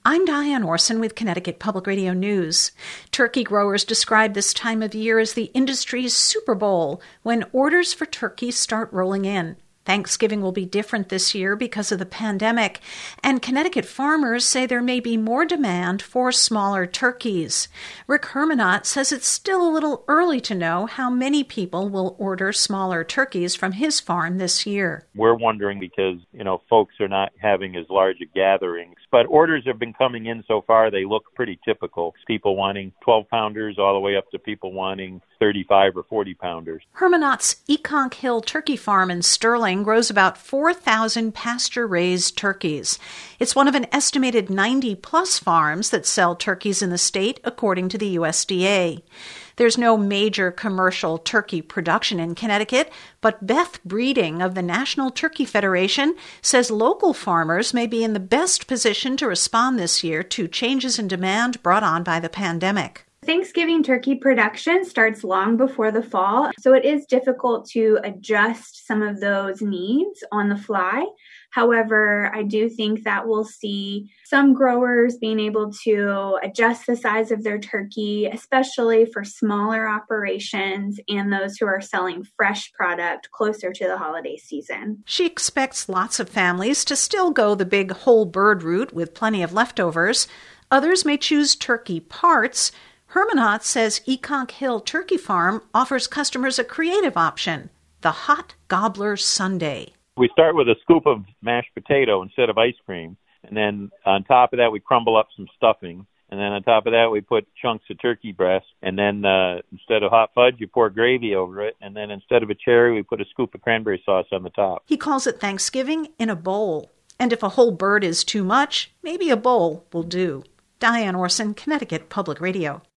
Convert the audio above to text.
I'm Diane Orson with Connecticut Public Radio News. Turkey growers describe this time of year as the industry's Super Bowl, when orders for turkeys start rolling in. Thanksgiving will be different this year because of the pandemic, and Connecticut farmers say there may be more demand for smaller turkeys. Rick Hermanot says it's still a little early to know how many people will order smaller turkeys from his farm this year. We're wondering because, folks are not having as large a gatherings, but orders have been coming in so far. They look pretty typical. People wanting 12-pounders all the way up to people wanting 35 or 40-pounders. Hermanot's Econk Hill Turkey Farm in Sterling grows about 4,000 pasture-raised turkeys. It's one of an estimated 90-plus farms that sell turkeys in the state, according to the USDA. There's no major commercial turkey production in Connecticut, but Beth Breeding of the National Turkey Federation says local farmers may be in the best position to respond this year to changes in demand brought on by the pandemic. Thanksgiving turkey production starts long before the fall, so it is difficult to adjust some of those needs on the fly. However, I do think that we'll see some growers being able to adjust the size of their turkey, especially for smaller operations and those who are selling fresh product closer to the holiday season. She expects lots of families to still go the big whole bird route with plenty of leftovers. Others may choose turkey parts. Hermanot says Econk Hill Turkey Farm offers customers a creative option, the Hot Gobbler Sundae. We start with a scoop of mashed potato instead of ice cream, and then on top of that we crumble up some stuffing, and then on top of that we put chunks of turkey breast, and then instead of hot fudge you pour gravy over it, and then instead of a cherry we put a scoop of cranberry sauce on the top. He calls it Thanksgiving in a bowl, and if a whole bird is too much, maybe a bowl will do. Diane Orson, Connecticut Public Radio.